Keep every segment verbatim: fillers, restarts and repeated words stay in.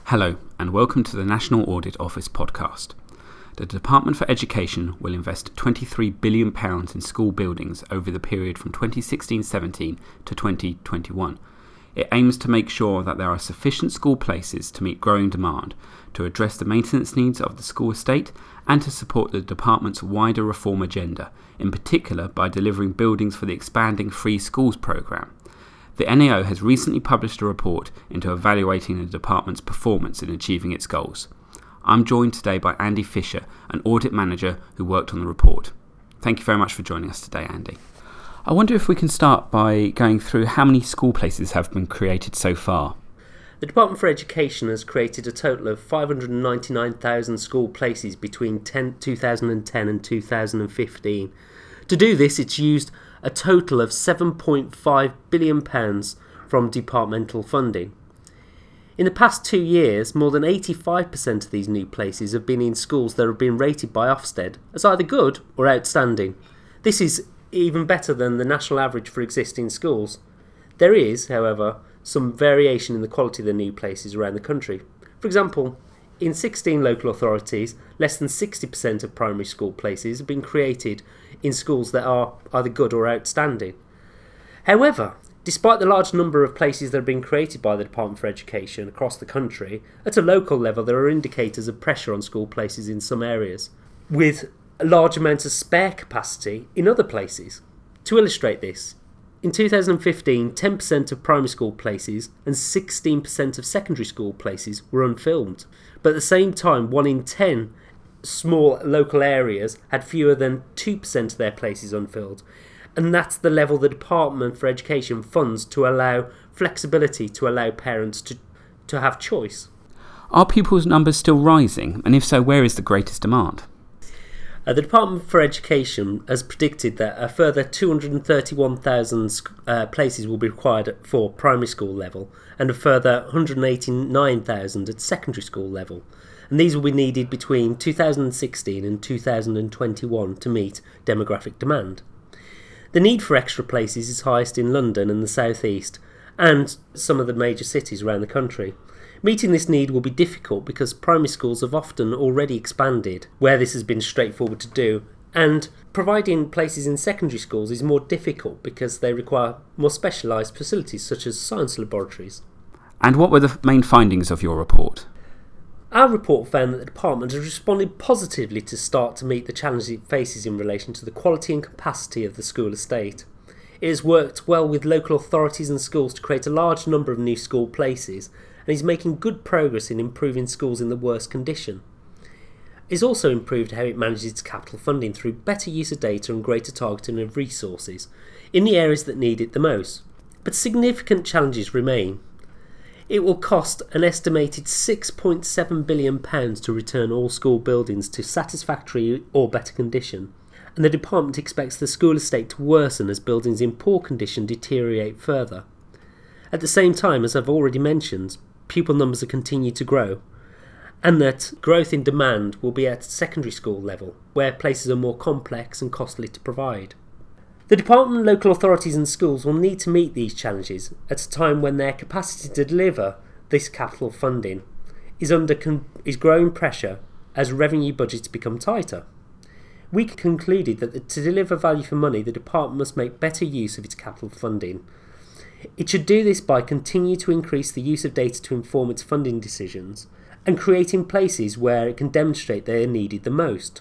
Hello, and welcome to the National Audit Office podcast. The Department for Education will invest twenty-three billion pounds in school buildings over the period from twenty sixteen seventeen to twenty twenty-one. It aims to make sure that there are sufficient school places to meet growing demand, to address the maintenance needs of the school estate, and to support the department's wider reform agenda, in particular by delivering buildings for the expanding Free Schools programme. The N A O has recently published a report into evaluating the department's performance in achieving its goals. I'm joined today by Andy Fisher, an audit manager who worked on the report. Thank you very much for joining us today, Andy. I wonder if we can start by going through how many school places have been created so far. The Department for Education has created a total of five hundred ninety-nine thousand school places between two thousand ten and two thousand fifteen. To do this, it's used a total of seven point five billion pounds from departmental funding. In the past two years, more than eighty-five percent of these new places have been in schools that have been rated by Ofsted as either good or outstanding. This is even better than the national average for existing schools. There is, however, some variation in the quality of the new places around the country. For example, in sixteen local authorities, less than sixty percent of primary school places have been created in schools that are either good or outstanding. However, despite the large number of places that have been created by the Department for Education across the country, at a local level there are indicators of pressure on school places in some areas, with a large amount of spare capacity in other places. To illustrate this, in two thousand fifteen, ten percent of primary school places and sixteen percent of secondary school places were unfilled. But at the same time, one in ten small local areas had fewer than two percent of their places unfilled. And that's the level the Department for Education funds to allow flexibility, to allow parents to, to have choice. Are pupils' numbers still rising? And if so, where is the greatest demand? Uh, the Department for Education has predicted that a further two hundred thirty-one thousand uh, places will be required for primary school level and a further one hundred eighty-nine thousand at secondary school level. And these will be needed between two thousand sixteen and two thousand twenty-one to meet demographic demand. The need for extra places is highest in London and the South East and some of the major cities around the country. Meeting this need will be difficult because primary schools have often already expanded where this has been straightforward to do, and providing places in secondary schools is more difficult because they require more specialised facilities such as science laboratories. And what were the main findings of your report? Our report found that the department has responded positively to start to meet the challenges it faces in relation to the quality and capacity of the school estate. It has worked well with local authorities and schools to create a large number of new school places and is making good progress in improving schools in the worst condition. It has also improved how it manages its capital funding through better use of data and greater targeting of resources in the areas that need it the most. But significant challenges remain. It will cost an estimated six point seven billion pounds to return all school buildings to satisfactory or better condition, and the department expects the school estate to worsen as buildings in poor condition deteriorate further. At the same time, as I've already mentioned, pupil numbers will continue to grow, and that growth in demand will be at secondary school level, where places are more complex and costly to provide. The department, local authorities and schools will need to meet these challenges at a time when their capacity to deliver this capital funding is under con- is growing pressure as revenue budgets become tighter. We concluded that the, to deliver value for money, the department must make better use of its capital funding. It should do this by continuing to increase the use of data to inform its funding decisions and creating places where it can demonstrate they are needed the most.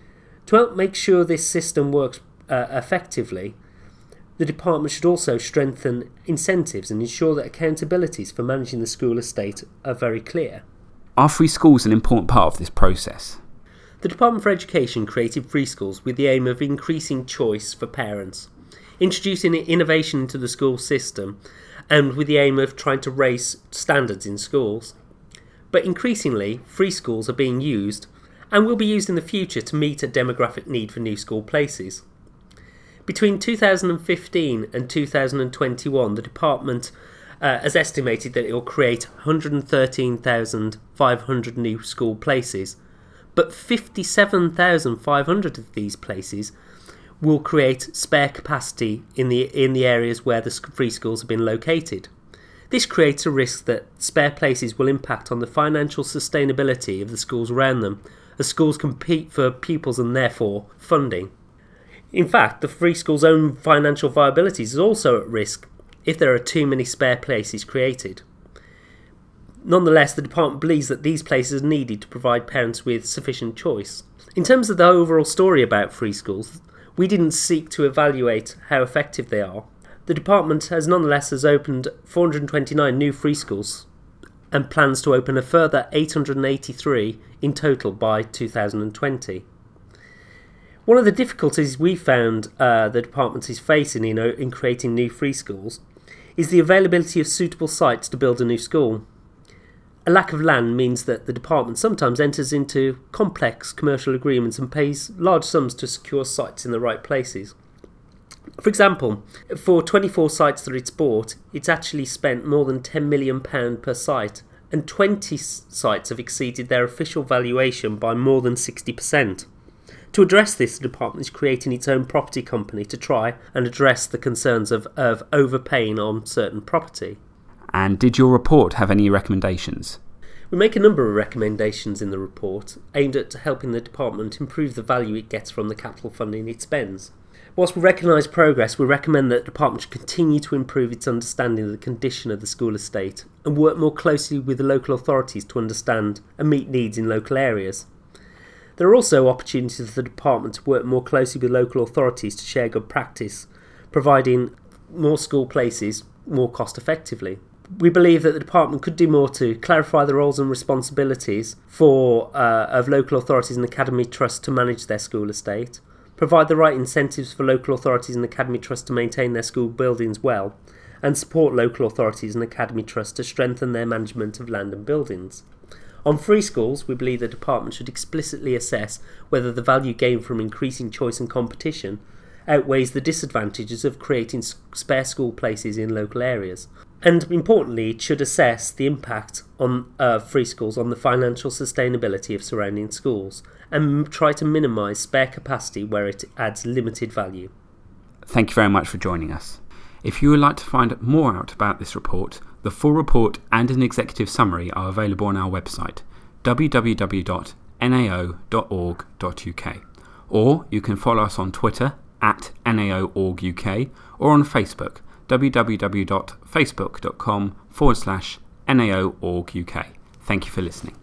To help make sure this system works uh, effectively, the department should also strengthen incentives and ensure that accountabilities for managing the school estate are very clear. Are free schools an important part of this process? The Department for Education created free schools with the aim of increasing choice for parents, introducing innovation into the school system, and with the aim of trying to raise standards in schools. But increasingly, free schools are being used and will be used in the future to meet a demographic need for new school places. Between two thousand fifteen and two thousand twenty-one, the department uh, has estimated that it will create one hundred thirteen thousand five hundred new school places, but fifty-seven thousand five hundred of these places will create spare capacity in the in the areas where the free schools have been located. This creates a risk that spare places will impact on the financial sustainability of the schools around them, as schools compete for pupils and therefore funding. In fact, the free school's own financial viability is also at risk if there are too many spare places created. Nonetheless, the department believes that these places are needed to provide parents with sufficient choice. In terms of the overall story about free schools, we didn't seek to evaluate how effective they are. The department has nonetheless has opened four hundred twenty-nine new free schools and plans to open a further eight hundred eighty-three in total by two thousand twenty. One of the difficulties we found uh, the department is facing in, in creating new free schools is the availability of suitable sites to build a new school. A lack of land means that the department sometimes enters into complex commercial agreements and pays large sums to secure sites in the right places. For example, for twenty-four sites that it's bought, it's actually spent more than ten million pounds per site, and twenty sites have exceeded their official valuation by more than sixty percent. To address this, the department is creating its own property company to try and address the concerns of, of overpaying on certain property. And did your report have any recommendations? We make a number of recommendations in the report aimed at helping the department improve the value it gets from the capital funding it spends. Whilst we recognise progress, we recommend that the department should continue to improve its understanding of the condition of the school estate and work more closely with the local authorities to understand and meet needs in local areas. There are also opportunities for the department to work more closely with local authorities to share good practice, providing more school places more cost effectively. We believe that the department could do more to clarify the roles and responsibilities for uh, of local authorities and academy trusts to manage their school estate, provide the right incentives for local authorities and academy trusts to maintain their school buildings well, and support local authorities and academy trusts to strengthen their management of land and buildings. On free schools, we believe the department should explicitly assess whether the value gained from increasing choice and competition outweighs the disadvantages of creating spare school places in local areas. And importantly, it should assess the impact on uh, free schools on the financial sustainability of surrounding schools and try to minimise spare capacity where it adds limited value. Thank you very much for joining us. If you would like to find more out about this report, the full report and an executive summary are available on our website, w w w dot n a o dot org dot u k, or you can follow us on Twitter at N A O dot org U K or on Facebook, w w w dot facebook dot com forward slash N A O dot org U K. Thank you for listening.